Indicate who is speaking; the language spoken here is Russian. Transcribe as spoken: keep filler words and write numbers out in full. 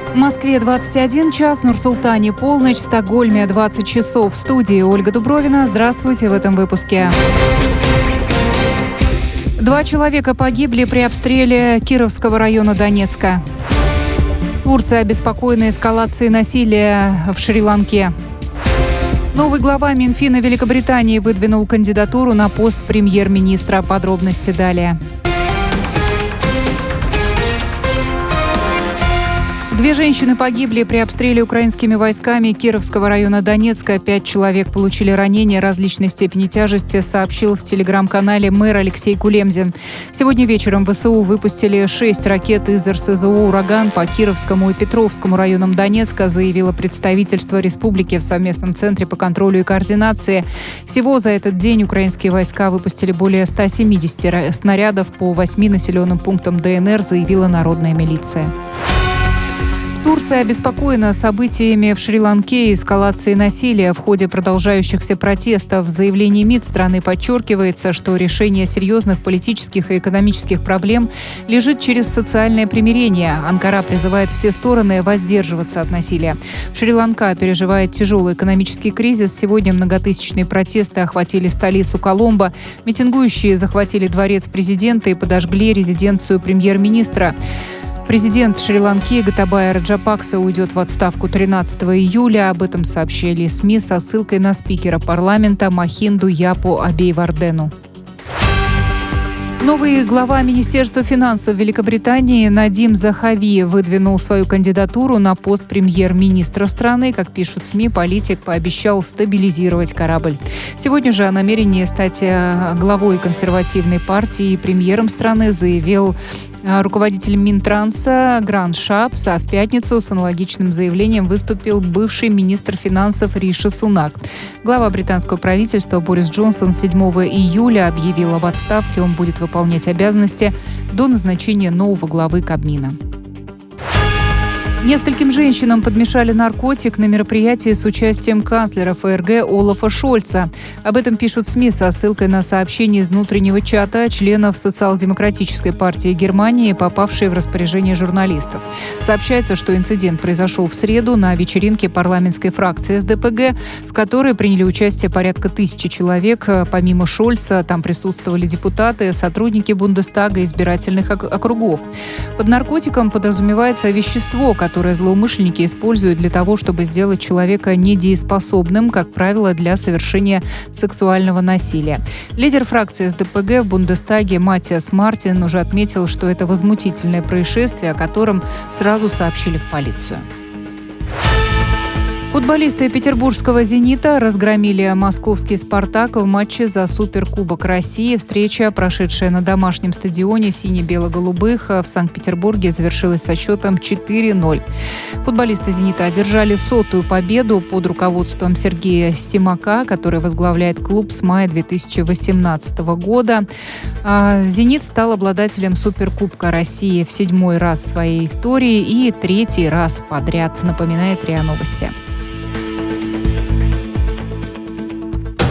Speaker 1: В Москве двадцать один час, Нур-Султане полночь, в Стокгольме двадцать часов. В студии Ольга Дубровина. Здравствуйте в этом выпуске. Два человека погибли при обстреле Кировского района Донецка. Турция обеспокоена эскалацией насилия в Шри-Ланке. Новый глава Минфина Великобритании выдвинул кандидатуру на пост премьер-министра. Подробности далее. Две женщины погибли при обстреле украинскими войсками Кировского района Донецка. Пять человек получили ранения различной степени тяжести, сообщил в телеграм-канале мэр Алексей Кулемзин. Сегодня вечером ВСУ выпустили шесть ракет из эр эс зэ о «Ураган» по Кировскому и Петровскому районам Донецка, заявило представительство республики в совместном центре по контролю и координации. Всего за этот день украинские войска выпустили более ста семидесяти снарядов по восьми населенным пунктам дэ эн эр, заявила народная милиция. Турция обеспокоена событиями в Шри-Ланке и эскалацией насилия в ходе продолжающихся протестов. В заявлении МИД страны подчеркивается, что решение серьезных политических и экономических проблем лежит через социальное примирение. Анкара призывает все стороны воздерживаться от насилия. Шри-Ланка переживает тяжелый экономический кризис. Сегодня многотысячные протесты охватили столицу Коломбо. Митингующие захватили дворец президента и подожгли резиденцию премьер-министра. Президент Шри-Ланки Готабая Раджапакса уйдет в отставку тринадцатого июля. Об этом сообщили СМИ со ссылкой на спикера парламента Махинду Япу Абейвардену. Новый глава Министерства финансов Великобритании Надим Захави выдвинул свою кандидатуру на пост премьер-министра страны. Как пишут СМИ, политик пообещал стабилизировать корабль. Сегодня же о намерении стать главой консервативной партии и премьером страны заявил руководитель Минтранса Грант Шапс, а в пятницу с аналогичным заявлением выступил бывший министр финансов Риши Сунак. Глава британского правительства Борис Джонсон седьмого июля объявил об отставке. Он будет выполнять обязанности до назначения нового главы Кабмина. Нескольким женщинам подмешали наркотик на мероприятии с участием канцлера эф эр гэ Олафа Шольца. Об этом пишут СМИ со ссылкой на сообщение из внутреннего чата членов Социал-демократической партии Германии, попавшие в распоряжение журналистов. Сообщается, что инцидент произошел в среду на вечеринке парламентской фракции эс дэ пэ гэ, в которой приняли участие порядка тысячи человек. Помимо Шольца там присутствовали депутаты, сотрудники Бундестага и избирательных округов. Под наркотиком подразумевается вещество, которое которое злоумышленники используют для того, чтобы сделать человека недееспособным, как правило, для совершения сексуального насилия. Лидер фракции эс дэ пэ гэ в Бундестаге Матиас Мартин уже отметил, что это возмутительное происшествие, о котором сразу сообщили в полицию. Футболисты петербургского «Зенита» разгромили московский «Спартак» в матче за Суперкубок России. Встреча, прошедшая на домашнем стадионе сине-бело-голубых в Санкт-Петербурге, завершилась со счетом четыре ноль. Футболисты «Зенита» одержали сотую победу под руководством Сергея Симака, который возглавляет клуб с мая две тысячи восемнадцатого года. «Зенит» стал обладателем Суперкубка России в седьмой раз в своей истории и третий раз подряд, напоминает РИА Новости.